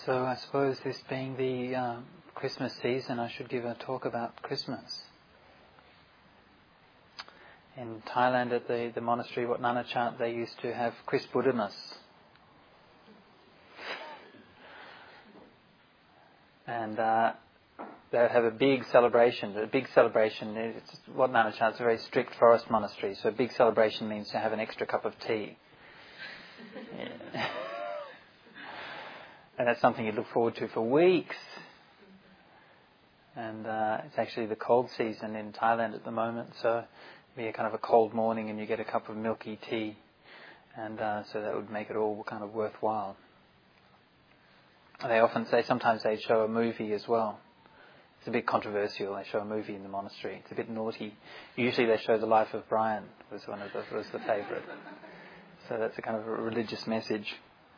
So I suppose this being the Christmas season, I should give a talk about Christmas. In Thailand at the monastery, Wat Nanachat, they used to have Chris Buddhamas. And they would have a big celebration. Wat Nanachat is a very strict forest monastery, so a big celebration means to have an extra cup of tea. Yeah. And that's something you look forward to for weeks. And it's actually the cold season in Thailand at the moment, so it'll be a kind of a cold morning and you get a cup of milky tea. And so that would make it all kind of worthwhile. They often say, sometimes they show a movie as well. It's a bit controversial. They show a movie in the monastery. It's a bit naughty. Usually they show The Life of Brian was the favourite. So that's a kind of a religious message.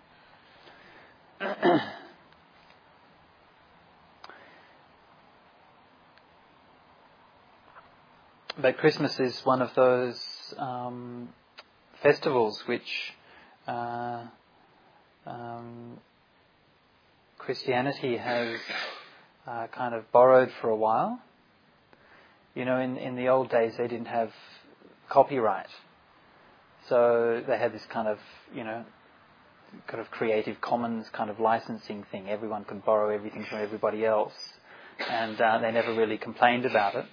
But Christmas is one of those festivals which Christianity has kind of borrowed for a while. You know, in the old days they didn't have copyright. So they had this kind of Creative Commons kind of licensing thing. Everyone could borrow everything from everybody else. And they never really complained about it.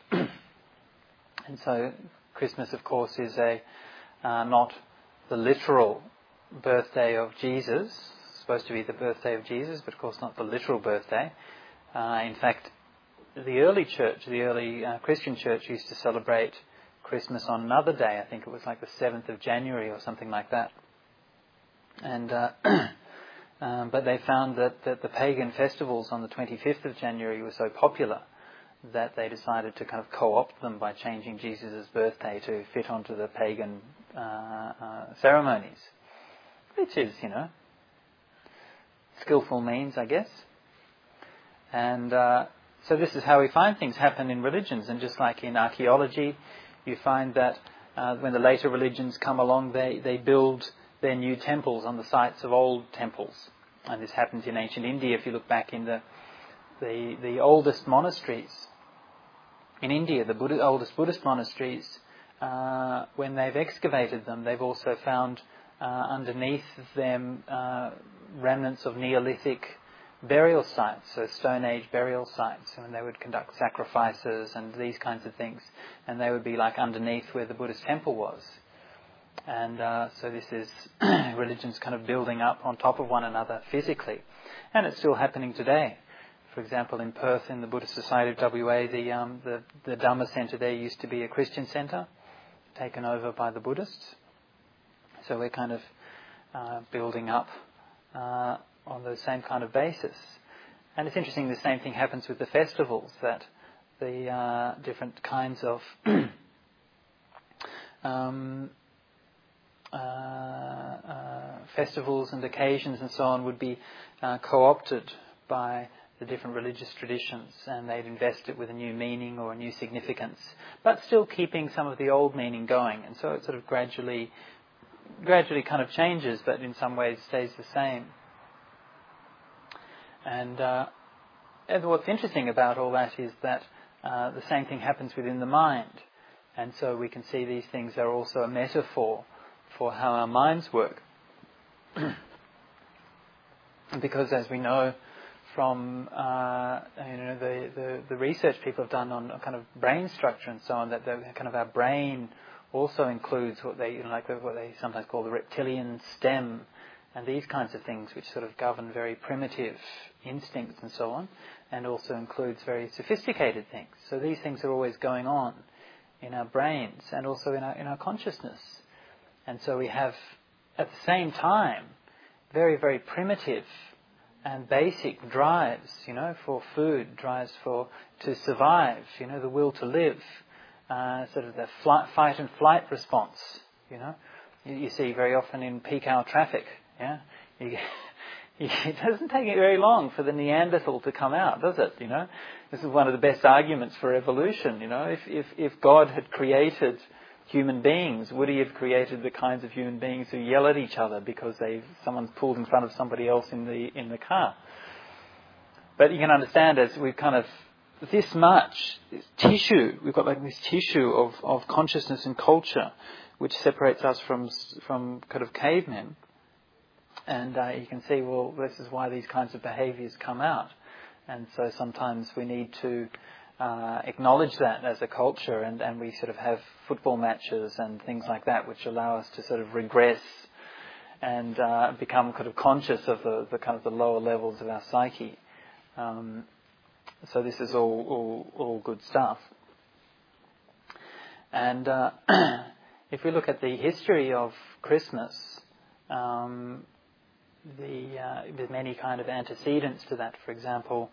And so Christmas, of course, is not the literal birthday of Jesus. It's supposed to be the birthday of Jesus, but of course not the literal birthday. In fact, the early Christian church used to celebrate Christmas on another day. I think it was like the 7th of January or something like that. And but they found that the pagan festivals on the 25th of January were so popular that they decided to kind of co-opt them by changing Jesus' birthday to fit onto the pagan ceremonies, which is, skillful means, I guess. And so this is how we find things happen in religions. And just like in archaeology, you find that when the later religions come along, they build their new temples on the sites of old temples. And this happens in ancient India. If you look back in the oldest monasteries in India, the oldest Buddhist monasteries, when they've excavated them, they've also found underneath them remnants of Neolithic burial sites, so Stone Age burial sites, when they would conduct sacrifices and these kinds of things, and they would be like underneath where the Buddhist temple was. And so this is religions kind of building up on top of one another physically, and it's still happening today. For example, in Perth, in the Buddhist Society of WA, the Dhamma Centre there used to be a Christian centre, taken over by the Buddhists. So we're kind of building up on the same kind of basis. And it's interesting, the same thing happens with the festivals, that the different kinds of festivals and occasions and so on would be co-opted by the different religious traditions, and they'd invest it with a new meaning or a new significance, but still keeping some of the old meaning going. And so it sort of gradually kind of changes, but in some ways stays the same. And what's interesting about all that is that the same thing happens within the mind. And so we can see these things are also a metaphor for how our minds work. Because as we know from the research people have done on kind of brain structure and so on, that kind of our brain also includes what they sometimes call the reptilian stem, and these kinds of things which sort of govern very primitive instincts and so on, and also includes very sophisticated things. So these things are always going on in our brains and also in our consciousness. And so we have, at the same time, very, very primitive and basic drives, for food, drives to survive, the will to live, sort of the fight and flight response, You see very often in peak hour traffic, it doesn't take it very long for the Neanderthal to come out, does it? This is one of the best arguments for evolution. If God had created human beings, would he have created the kinds of human beings who yell at each other because someone's pulled in front of somebody else in the car? But you can understand as we've kind of, this much this tissue, we've got like this tissue of consciousness and culture which separates us from kind of cavemen. And you can see, well, this is why these kinds of behaviours come out. And so sometimes we need to acknowledge that as a culture, and we sort of have football matches and things like that which allow us to sort of regress and become kind of conscious of the kind of the lower levels of our psyche. So this is all good stuff. And if we look at the history of Christmas, there's many kind of antecedents to that. For example,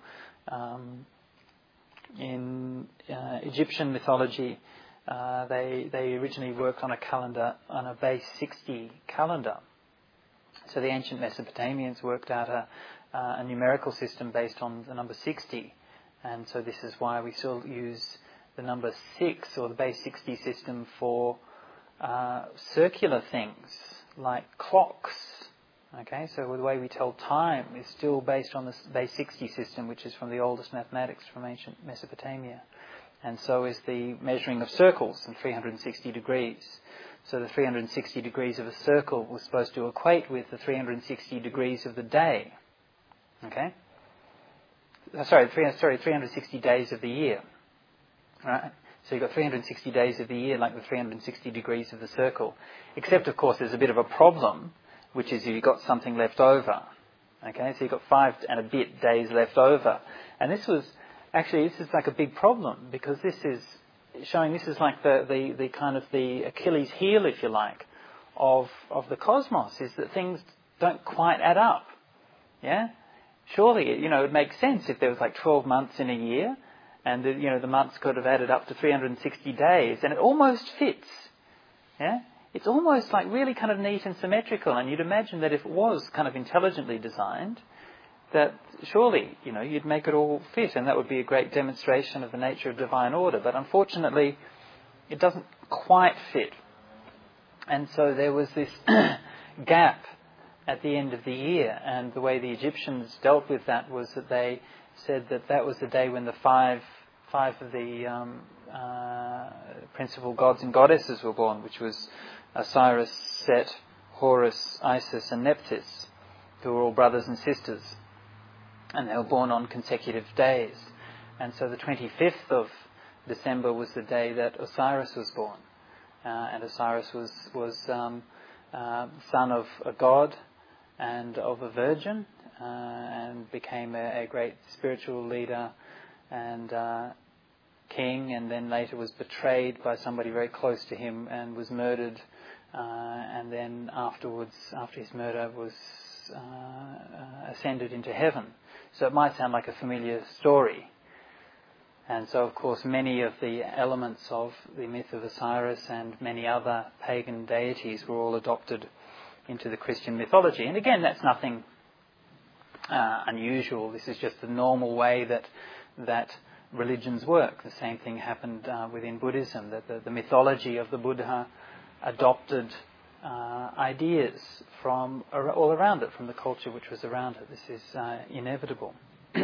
in Egyptian mythology, they originally worked on a calendar, on a base 60 calendar. So the ancient Mesopotamians worked out a numerical system based on the number 60. And so this is why we still use the number 6 or the base 60 system for circular things like clocks. Okay, so the way we tell time is still based on the base 60 system, which is from the oldest mathematics from ancient Mesopotamia. And so is the measuring of circles in 360 degrees. So the 360 degrees of a circle was supposed to equate with the 360 degrees of the day. Okay? 360 days of the year. Right? So you've got 360 days of the year like the 360 degrees of the circle. Except, of course, there's a bit of a problem, which is you've got something left over. Okay, so you've got 5 and a bit days left over. And this is like a big problem, because this is showing, this is like the kind of the Achilles heel, if you like, of the cosmos, is that things don't quite add up. Yeah? Surely, it makes sense if there was like 12 months in a year, and the months could have added up to 360 days, and it almost fits. Yeah? It's almost like really kind of neat and symmetrical, and you'd imagine that if it was kind of intelligently designed, that surely, you'd make it all fit, and that would be a great demonstration of the nature of divine order. But unfortunately, it doesn't quite fit. And so there was this gap at the end of the year, and the way the Egyptians dealt with that was that they said that was the day when the five of the principal gods and goddesses were born, which was Osiris, Set, Horus, Isis and Nephthys, who were all brothers and sisters. And they were born on consecutive days. And so the 25th of December was the day that Osiris was born. And Osiris was son of a god and of a virgin, and became a great spiritual leader and king, and then later was betrayed by somebody very close to him and was murdered. And then afterwards, after his murder, was ascended into heaven. So it might sound like a familiar story. And so, of course, many of the elements of the myth of Osiris and many other pagan deities were all adopted into the Christian mythology. And again, that's nothing unusual. This is just the normal way that religions work. The same thing happened within Buddhism, that the mythology of the Buddha adopted ideas from all around it, from the culture which was around it. This is inevitable.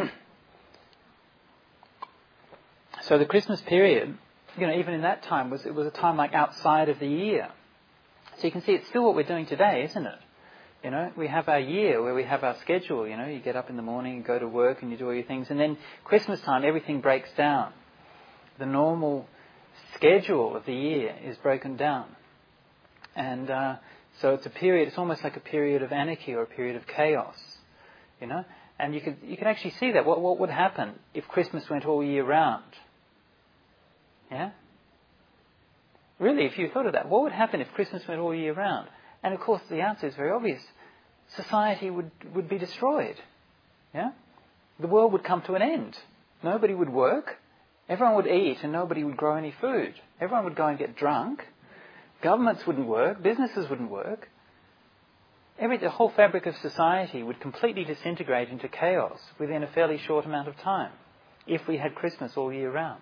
So the Christmas period, even in that time, it was a time like outside of the year. So you can see it's still what we're doing today, isn't it? We have our year where we have our schedule. You get up in the morning, you go to work, and you do all your things, and then Christmas time, everything breaks down. The normal schedule of the year is broken down. And so it's a period, it's almost like a period of anarchy or a period of chaos, And you can actually see that. What would happen if Christmas went all year round? Yeah? Really, if you thought of that, what would happen if Christmas went all year round? And of course the answer is very obvious. Society would be destroyed. Yeah? The world would come to an end. Nobody would work. Everyone would eat and nobody would grow any food. Everyone would go and get drunk. Governments wouldn't work, businesses wouldn't work. The whole fabric of society would completely disintegrate into chaos within a fairly short amount of time if we had Christmas all year round.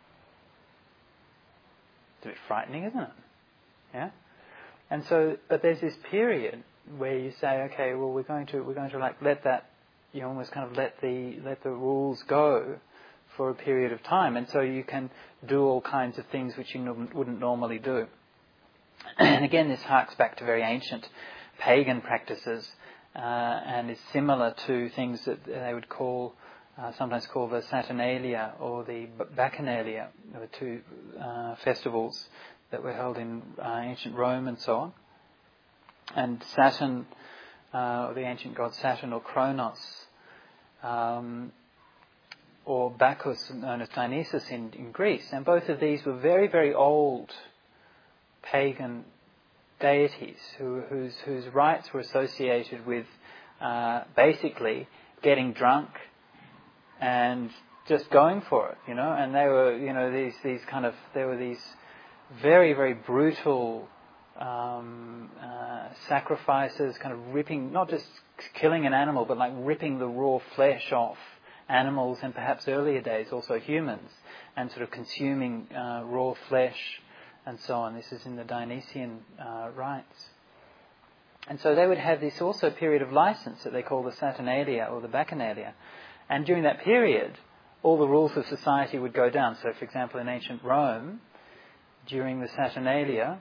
It's a bit frightening, isn't it? Yeah? And so, but there's this period where you say, okay, well, we're going to like let that you almost kind of let the rules go for a period of time, and so you can do all kinds of things which you wouldn't normally do. And again, this harks back to very ancient pagan practices, and is similar to things that they would call, sometimes call the Saturnalia or the Bacchanalia, the two festivals that were held in ancient Rome and so on. And Saturn, or the ancient god Saturn or Kronos, or Bacchus, known as Dionysus in Greece. And both of these were very, very old pagan deities whose rites were associated with basically getting drunk and just going for it, And they were, there were these very, very brutal sacrifices, kind of ripping, not just killing an animal, but like ripping the raw flesh off animals, and perhaps earlier days also humans, and sort of consuming raw flesh and so on. This is in the Dionysian rites. And so they would have this also period of license that they call the Saturnalia or the Bacchanalia. And during that period, all the rules of society would go down. So, for example, in ancient Rome, during the Saturnalia,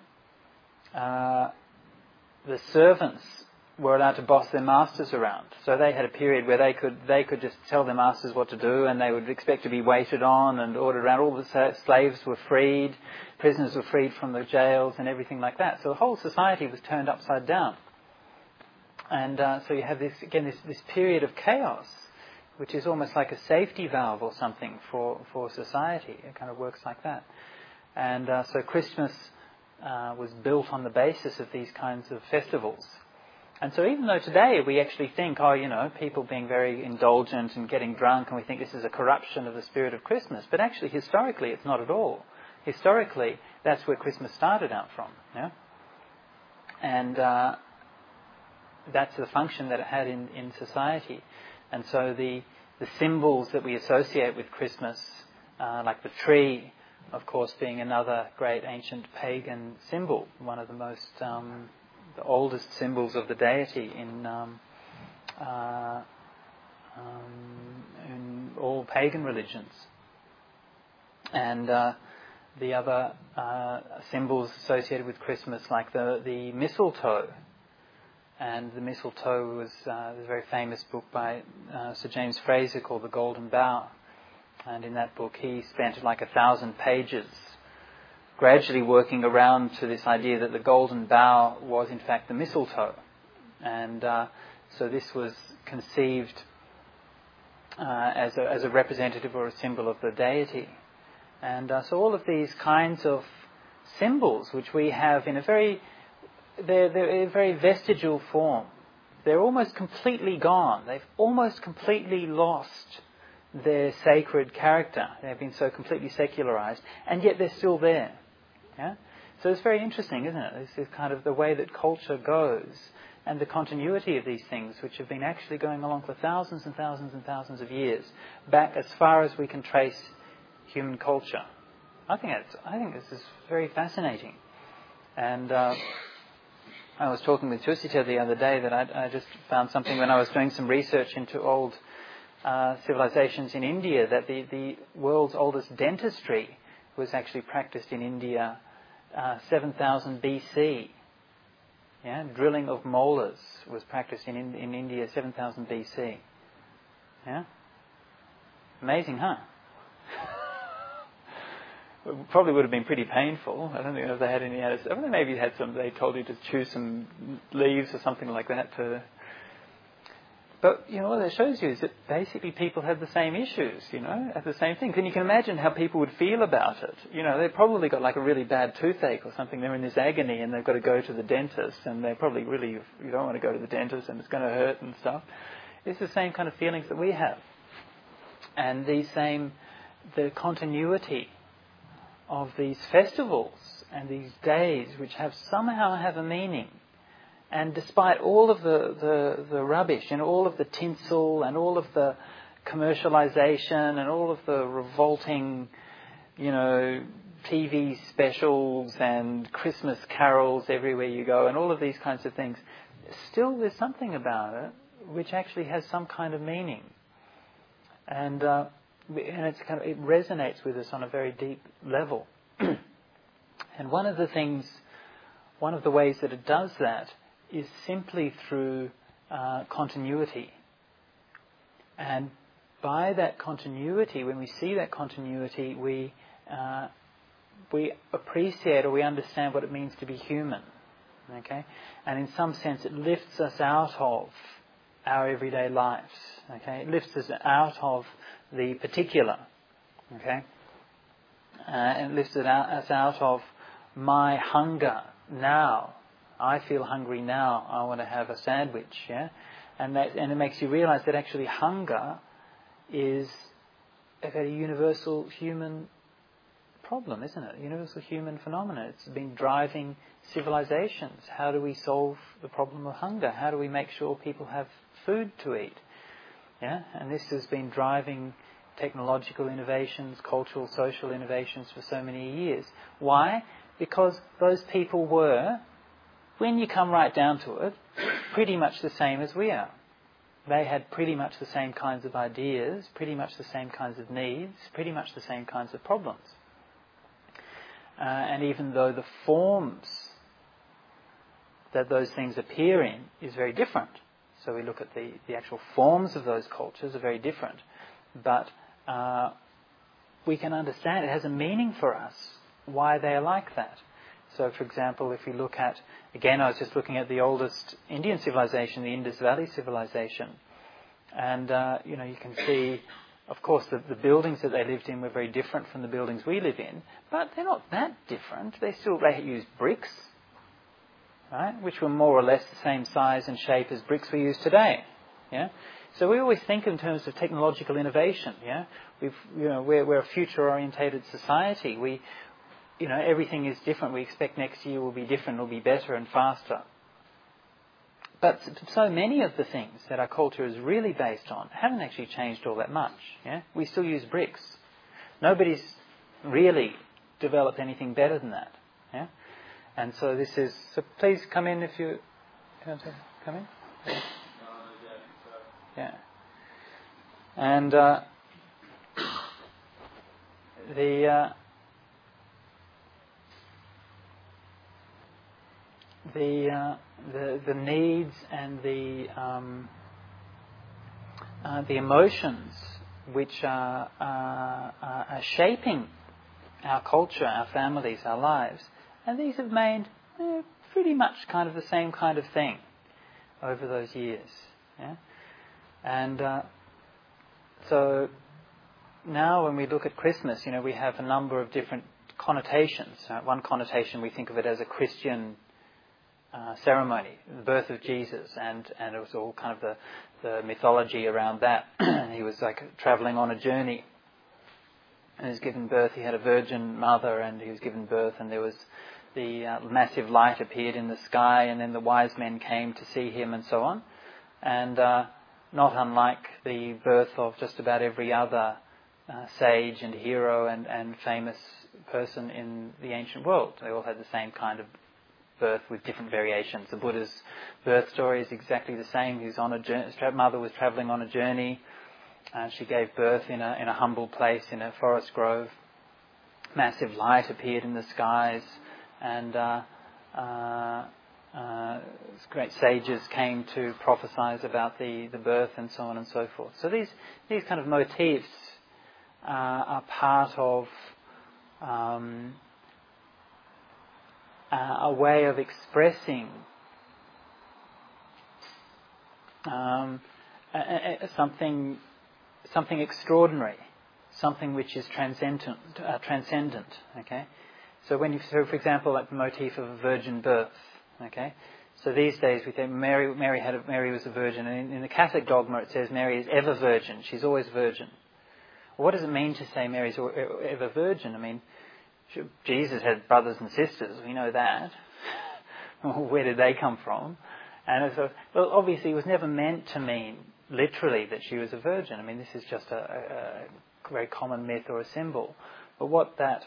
the servants were allowed to boss their masters around. So they had a period where they could just tell their masters what to do, and they would expect to be waited on and ordered around. All the slaves were freed, prisoners were freed from the jails and everything like that. So the whole society was turned upside down. And so you have this period of chaos, which is almost like a safety valve or something for society. It kind of works like that. And so Christmas was built on the basis of these kinds of festivals. And so even though today we actually think, people being very indulgent and getting drunk, and we think this is a corruption of the spirit of Christmas, but actually historically it's not at all. Historically, that's where Christmas started out from. Yeah? And that's the function that it had in society. And so the symbols that we associate with Christmas, like the tree, of course, being another great ancient pagan symbol, one of the most, the oldest symbols of the deity in all pagan religions. And the other symbols associated with Christmas, like the mistletoe. And the mistletoe was a very famous book by Sir James Fraser called The Golden Bough. And in that book he spent like 1,000 pages gradually working around to this idea that the golden bough was in fact the mistletoe. And so this was conceived as a representative or a symbol of the deity. And so all of these kinds of symbols which we have in they're in a very vestigial form. They're almost completely gone. They've almost completely lost their sacred character. They've been so completely secularized, and yet they're still there. Yeah? So it's very interesting, isn't it? This is kind of the way that culture goes, and the continuity of these things, which have been actually going along for thousands and thousands and thousands of years, back as far as we can trace human culture. I think this is very fascinating. And I was talking with Chusita the other day that I just found something when I was doing some research into old civilizations in India, that the world's oldest dentistry was actually practiced in India 7,000 BC. Yeah, drilling of molars was practiced in India 7,000 BC. Yeah, amazing, huh? It probably would have been pretty painful. I don't think they had any added. I mean, maybe they told you to chew some leaves or something like that to. But, what that shows you is that basically people had the same issues, had the same things. And you can imagine how people would feel about it. They've probably got like a really bad toothache or something. They're in this agony and they've got to go to the dentist, and they're probably you don't want to go to the dentist and it's going to hurt and stuff. It's the same kind of feelings that we have. And the continuity of these festivals and these days which somehow have a meaning. And despite all of the rubbish and all of the tinsel and all of the commercialization and all of the revolting, TV specials and Christmas carols everywhere you go and all of these kinds of things, still there's something about it which actually has some kind of meaning, and it's it resonates with us on a very deep level. And one of the ways that it does that is simply through continuity. And by that continuity, when we see that continuity, we appreciate or we understand what it means to be human. Okay? And in some sense it lifts us out of our everyday lives. Okay? It lifts us out of the particular. Okay? And it lifts us out of my hunger now. I feel hungry now. I want to have a sandwich. Yeah? And it makes you realize that actually hunger is a very universal human problem, isn't it? A universal human phenomenon. It's been driving civilizations. How do we solve the problem of hunger? How do we make sure people have food to eat? Yeah, and this has been driving technological innovations, cultural, social innovations for so many years. Why? Because those people were, when you come right down to it, pretty much the same as we are. They had pretty much the same kinds of ideas, pretty much the same kinds of needs, pretty much the same kinds of problems. And even though the forms that those things appear in is very different, so we look at the actual forms of those cultures are very different, but we can understand it has a meaning for us why they are like that. So, for example, if we look at, again, I was just looking at the oldest Indian civilization, the Indus Valley civilization, and you can see, of course, the buildings that they lived in were very different from the buildings we live in, but they're not that different. They used bricks, right, which were more or less the same size and shape as bricks we use today. Yeah. So we always think in terms of technological innovation. Yeah. We're a future-orientated society. Everything is different. We expect next year will be different, will be better and faster. But so many of the things that our culture is really based on haven't actually changed all that much. Yeah? We still use bricks. Nobody's really developed anything better than that. Yeah? And so so please come in if you want to come in. Yeah. And the needs and the emotions which are shaping our culture, our families, our lives, and these have made pretty much kind of the same kind of thing over those years. Yeah? And so now when we look at Christmas, we have a number of different connotations. One connotation, we think of it as a Christian ceremony, the birth of Jesus, and it was all kind of the mythology around that. He was like travelling on a journey, and he was given birth. He had a virgin mother, and he was given birth, and there was the massive light appeared in the sky, and then the wise men came to see him, and so on. And not unlike the birth of just about every other sage and hero and famous person in the ancient world, they all had the same kind of birth with different variations. The Buddha's birth story is exactly the same. He was on a journey. His mother was travelling on a journey, and she gave birth in a humble place in a forest grove. Massive light appeared in the skies, and great sages came to prophesize about the birth and so on and so forth. So these kind of motifs are part of a way of expressing something extraordinary, something which is transcendent. Okay, so for example, like the motif of a virgin birth. Okay, so these days we think Mary was a virgin, and in the Catholic dogma it says Mary is ever virgin. She's always virgin. Well, what does it mean to say Mary's ever virgin? I mean, Jesus had brothers and sisters, we know that. Where did they come from? And so, well, obviously it was never meant to mean literally that she was a virgin. I mean, this is just a very common myth or a symbol. But what that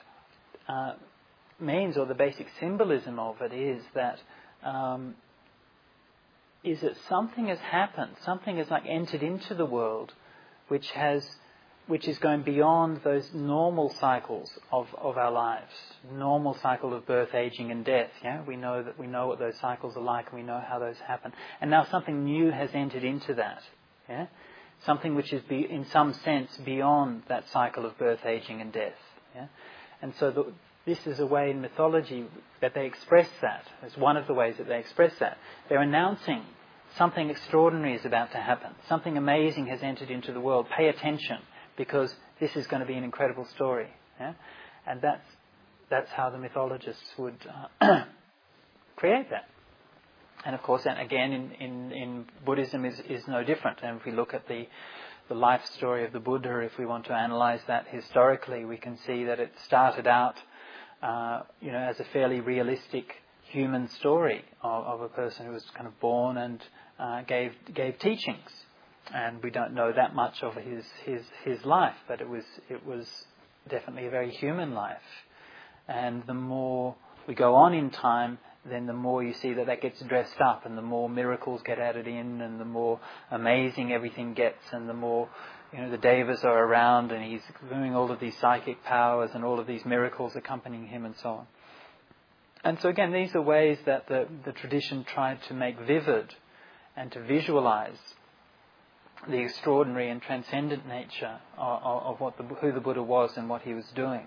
means, or the basic symbolism of it, is that is that something has happened, something has like entered into the world, which is going beyond those normal cycles of our lives, normal cycle of birth, aging, and death. Yeah, we know what those cycles are like, and we know how those happen. And now something new has entered into that. Yeah, something which is in some sense beyond that cycle of birth, aging, and death. Yeah, and so this is a way in mythology that they express that. It's one of the ways that they express that. They're announcing something extraordinary is about to happen. Something amazing has entered into the world. Pay attention, because this is going to be an incredible story. Yeah? And that's how the mythologists would create that. And of course, and again, in Buddhism is no different. And if we look at the life story of the Buddha, if we want to analyze that historically, we can see that it started out as a fairly realistic human story of a person who was kind of born and gave teachings. And we don't know that much of his life, but it was definitely a very human life. And the more we go on in time, then the more you see that gets dressed up, and the more miracles get added in, and the more amazing everything gets, and the more the devas are around, and he's doing all of these psychic powers and all of these miracles accompanying him, and so on. And so again, these are ways that the tradition tried to make vivid and to visualize the extraordinary and transcendent nature of who the Buddha was and what he was doing.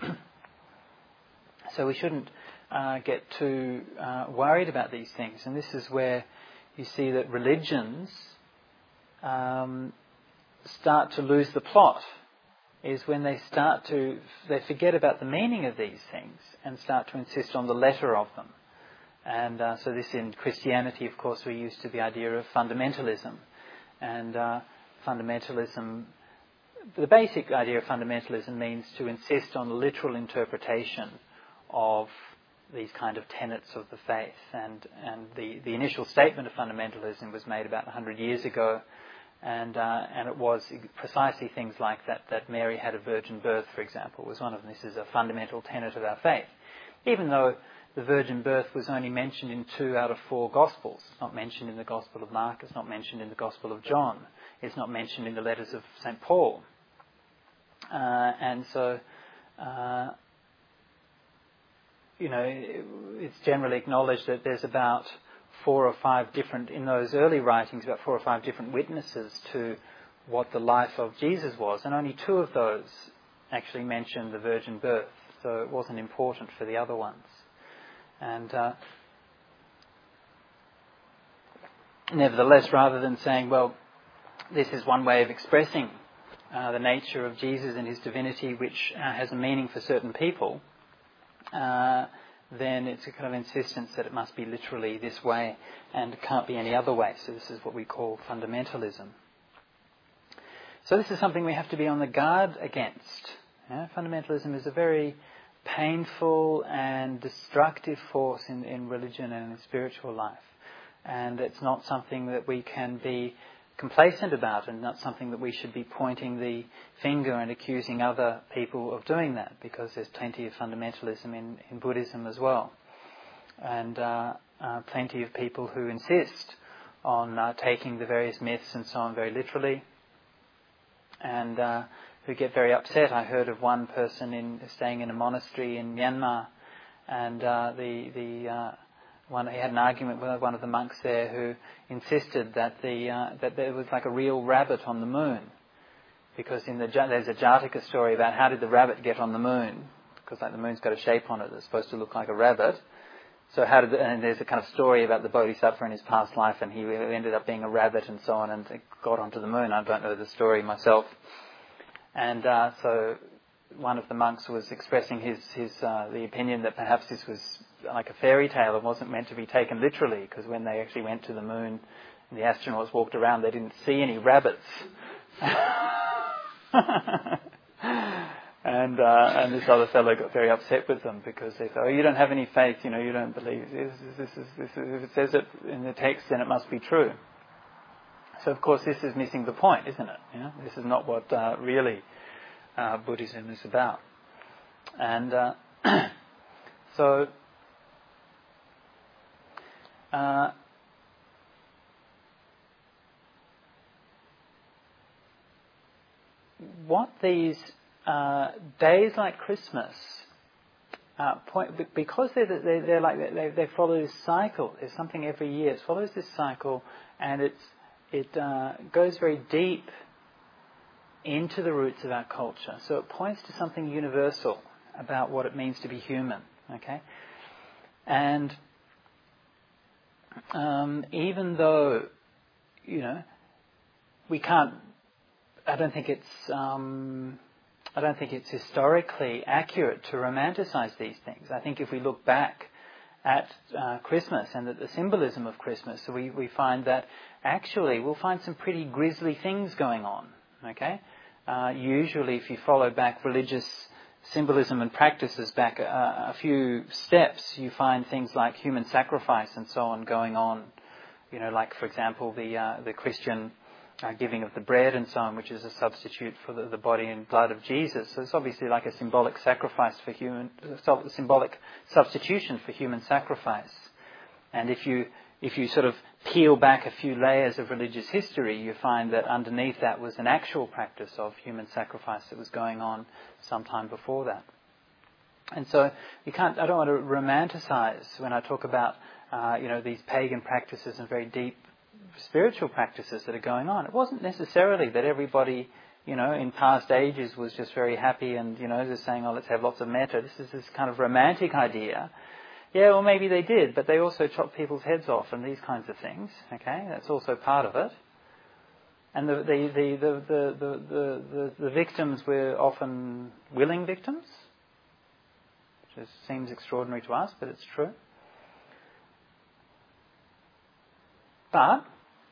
So we shouldn't get too worried about these things. And this is where you see that religions start to lose the plot, is when they forget about the meaning of these things and start to insist on the letter of them. And so this in Christianity, of course, we're used to the idea of fundamentalism. And fundamentalism, the basic idea of fundamentalism means to insist on the literal interpretation of these kind of tenets of the faith. And the initial statement of fundamentalism was made about 100 years ago, and it was precisely things like that Mary had a virgin birth, for example, was one of them. This is a fundamental tenet of our faith. Even though the virgin birth was only mentioned in 2 out of 4 Gospels. It's not mentioned in the Gospel of Mark, it's not mentioned in the Gospel of John, it's not mentioned in the letters of St. Paul. And so, it's generally acknowledged that there's about 4 or 5 different, in those early writings, about 4 or 5 different witnesses to what the life of Jesus was, and only 2 of those actually mention the virgin birth, so it wasn't important for the other ones. And nevertheless, rather than saying, well, this is one way of expressing the nature of Jesus and his divinity, which has a meaning for certain people, then it's a kind of insistence that it must be literally this way and it can't be any other way. So this is what we call fundamentalism. So this is something we have to be on the guard against. Fundamentalism is a very painful and destructive force in religion and in spiritual life. And it's not something that we can be complacent about, and not something that we should be pointing the finger and accusing other people of doing that, because there's plenty of fundamentalism in Buddhism as well. And plenty of people who insist on taking the various myths and so on very literally, and who get very upset. I heard of one person staying in a monastery in Myanmar, and he had an argument with one of the monks there who insisted that there was like a real rabbit on the moon, because there's a Jataka story about how did the rabbit get on the moon, because the moon's got a shape on it that's supposed to look like a rabbit. So and there's a kind of story about the Bodhisattva in his past life, and he ended up being a rabbit and so on, and got onto the moon. I don't know the story myself. And so one of the monks was expressing the opinion that perhaps this was like a fairy tale and wasn't meant to be taken literally, because when they actually went to the moon and the astronauts walked around, they didn't see any rabbits. And this other fellow got very upset with them, because they thought, you don't have any faith, you don't believe. If it says it in the text, then it must be true. So of course this is missing the point, isn't it? This is not what really Buddhism is about. And so what these days like Christmas because they follow this cycle. There's something every year. It follows this cycle, and it goes very deep into the roots of our culture. So it points to something universal about what it means to be human. Okay, and even though we can't, I don't think it's historically accurate to romanticize these things. I think if we look back at Christmas and at the symbolism of Christmas, we find that actually we'll find some pretty grisly things going on. Okay, usually if you follow back religious symbolism and practices back a few steps, you find things like human sacrifice and so on going on. Like for example the Christian giving of the bread and so on, which is a substitute for the body and blood of Jesus. So it's obviously like a symbolic sacrifice for symbolic substitution for human sacrifice. And if you sort of peel back a few layers of religious history, you find that underneath that was an actual practice of human sacrifice that was going on sometime before that. And so I don't want to romanticize when I talk about these pagan practices and very deep spiritual practices that are going on. It wasn't necessarily that everybody, in past ages was just very happy and, just saying, let's have lots of metta. This is this kind of romantic idea. Yeah, well, maybe they did, but they also chopped people's heads off and these kinds of things. Okay, that's also part of it. And the victims were often willing victims, which seems extraordinary to us, but it's true. But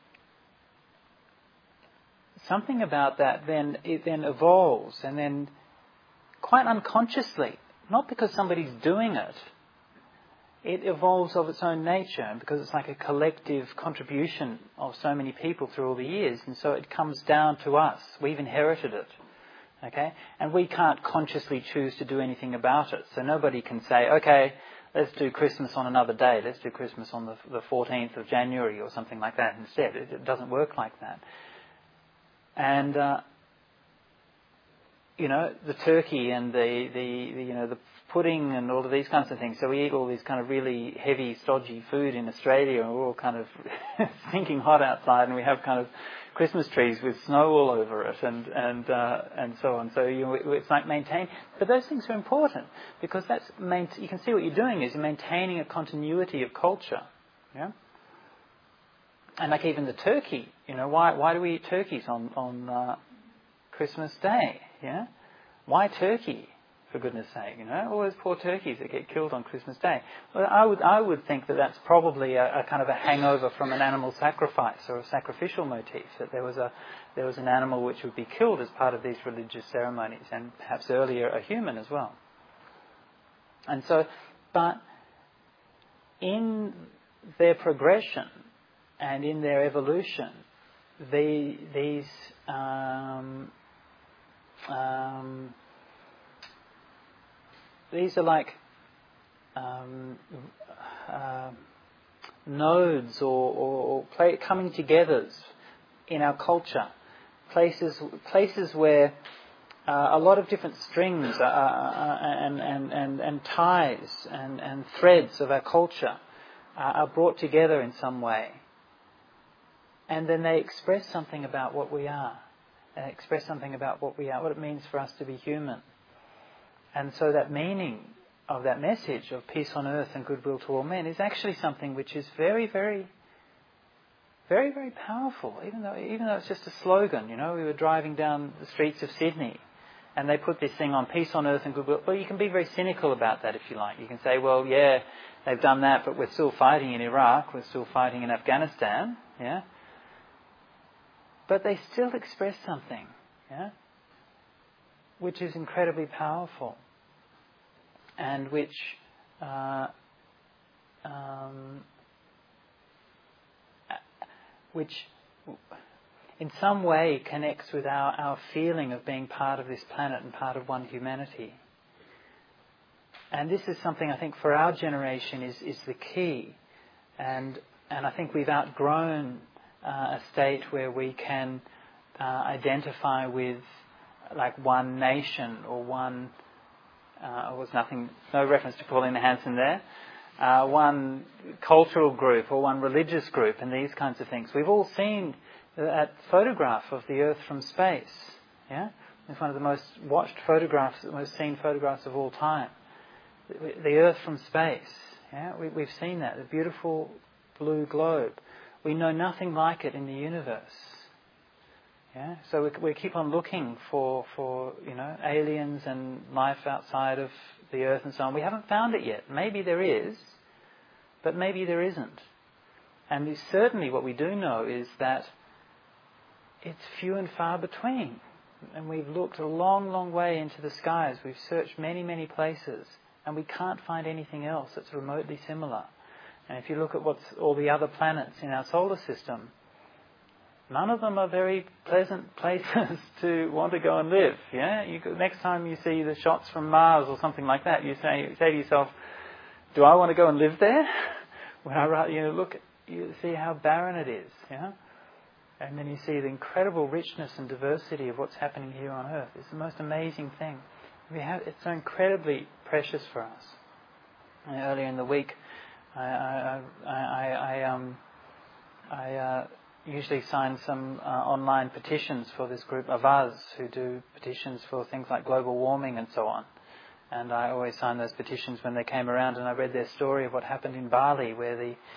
something about that then evolves, and then quite unconsciously, not because somebody's doing it, it evolves of its own nature, and because it's like a collective contribution of so many people through all the years, and so it comes down to us. We've inherited it, okay? And we can't consciously choose to do anything about it. So nobody can say, okay, let's do Christmas on another day. Let's do Christmas on the 14th of January or something like that instead. It doesn't work like that. And the turkey and the pudding and all of these kinds of things. So we eat all this kind of really heavy, stodgy food in Australia, and we're all kind of stinking hot outside, and we have kind of Christmas trees with snow all over it, and so on. So it's like maintain. But those things are important because you can see what you're doing is you're maintaining a continuity of culture. Yeah. And like even the turkey, why do we eat turkeys on Christmas Day? Yeah. Why turkey? For goodness sake, all those poor turkeys that get killed on Christmas Day. Well, I would think that that's probably a kind of a hangover from an animal sacrifice or a sacrificial motif, that there was an animal which would be killed as part of these religious ceremonies, and perhaps earlier a human as well. And so, but in their progression and in their evolution, these are like nodes or coming togethers in our culture, places where a lot of different strings and ties and threads of our culture are brought together in some way, and then they express something about what we are, and express something about what it means for us to be human. And so that meaning of that message of peace on earth and goodwill to all men is actually something which is very, very, very, very powerful. Even though it's just a slogan, we were driving down the streets of Sydney, and they put this thing on peace on earth and goodwill. Well, you can be very cynical about that if you like. You can say, well, yeah, they've done that, but we're still fighting in Iraq, we're still fighting in Afghanistan, yeah. But they still express something, yeah, which is incredibly powerful, and which in some way connects with our feeling of being part of this planet and part of one humanity. And this is something I think for our generation is the key, and I think we've outgrown a state where we can identify with like one nation or one. Was no reference to Pauline Hanson there. One cultural group or one religious group and these kinds of things. We've all seen that photograph of the Earth from space. Yeah, it's one of the most watched photographs, the most seen photographs of all time. The Earth from space. Yeah, we've seen that. The beautiful blue globe. We know nothing like it in the universe. Yeah, so we keep on looking for aliens and life outside of the Earth and so on. We haven't found it yet. Maybe there is, but maybe there isn't. And certainly what we do know is that it's few and far between. And we've looked a long, long way into the skies. We've searched many, many places, and we can't find anything else that's remotely similar. And if you look at what's all the other planets in our solar system, none of them are very pleasant places to want to go and live. Yeah, next time you see the shots from Mars or something like that, you say to yourself, "Do I want to go and live there?" When you see how barren it is. Yeah, and then you see the incredible richness and diversity of what's happening here on Earth. It's the most amazing thing. It's so incredibly precious for us. And earlier in the week, I usually sign some online petitions for this group of us who do petitions for things like global warming and so on. And I always sign those petitions when they came around, and I read their story of what happened in Bali, where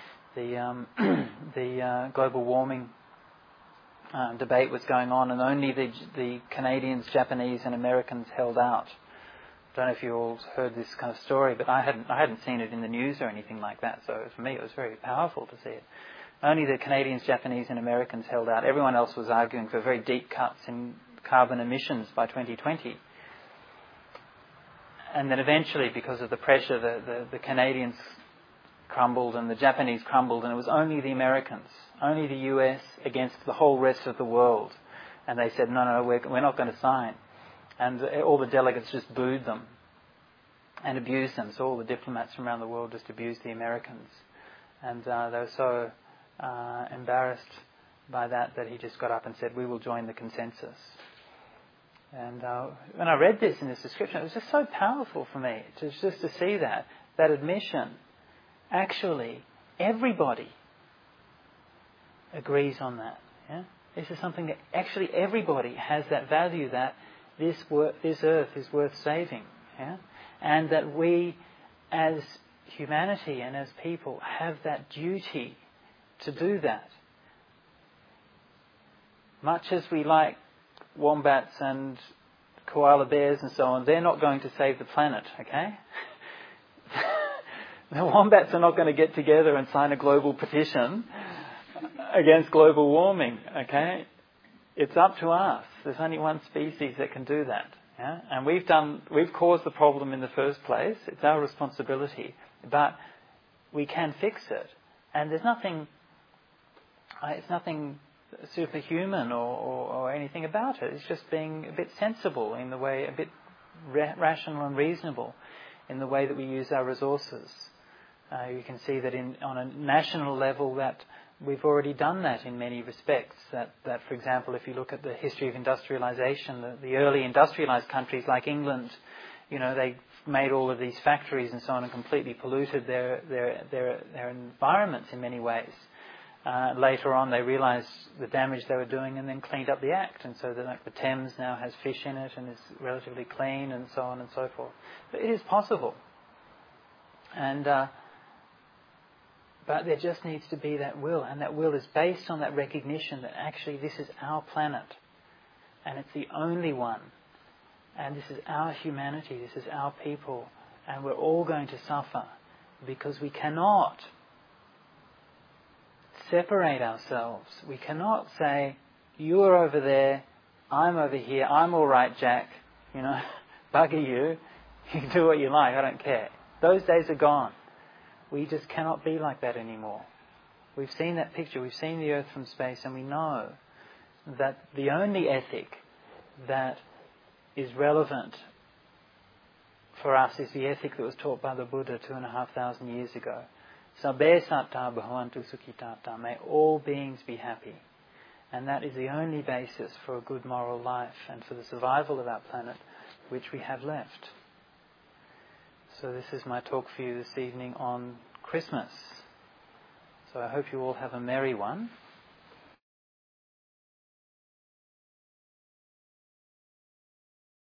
the global warming debate was going on, and only the Canadians, Japanese, and Americans held out. I don't know if you all heard this kind of story, but I hadn't seen it in the news or anything like that. So for me, it was very powerful to see it. Only the Canadians, Japanese and Americans held out. Everyone else was arguing for very deep cuts in carbon emissions by 2020. And then eventually, because of the pressure, the Canadians crumbled and the Japanese crumbled, and it was only the Americans, only the US against the whole rest of the world. And they said, no, we're not going to sign. And all the delegates just booed them and abused them. So all the diplomats from around the world just abused the Americans. And they were so embarrassed by that he just got up and said, "We will join the consensus." And when I read this in this description, it was just so powerful for me just to see that admission. Actually, everybody agrees on that. Yeah? This is something that actually everybody has that value, that this earth is worth saving. Yeah? And that we as humanity and as people have that duty to do that. Much as we like wombats and koala bears and so on, they're not going to save the planet, okay? The wombats are not going to get together and sign a global petition against global warming, okay? It's up to us. There's only one species that can do that. Yeah? And we've caused the problem in the first place. It's our responsibility. But we can fix it. And there's nothing superhuman or anything about it. It's just being a bit sensible in the way, a bit rational and reasonable in the way that we use our resources. You can see that on a national level that we've already done that in many respects. That for example, if you look at the history of industrialization, the early industrialized countries like England, they made all of these factories and so on and completely polluted their environments in many ways. Later on, they realised the damage they were doing and then cleaned up the act, and so the Thames now has fish in it and is relatively clean, and so on and so forth. But it is possible, and but there just needs to be that will, and that will is based on that recognition that actually this is our planet, and it's the only one, and this is our humanity, this is our people, and we're all going to suffer because we cannot separate ourselves. We cannot say, you're over there, I'm over here, I'm all right, Jack, bugger you, you can do what you like, I don't care. Those days are gone. We just cannot be like that anymore. We've seen that picture, we've seen the earth from space, and we know that the only ethic that is relevant for us is the ethic that was taught by the Buddha 2,500 years ago. Sabbe satta bhavantu sukhitatta. May all beings be happy. And that is the only basis for a good moral life and for the survival of our planet which we have left. So this is my talk for you this evening on Christmas. So I hope you all have a merry one.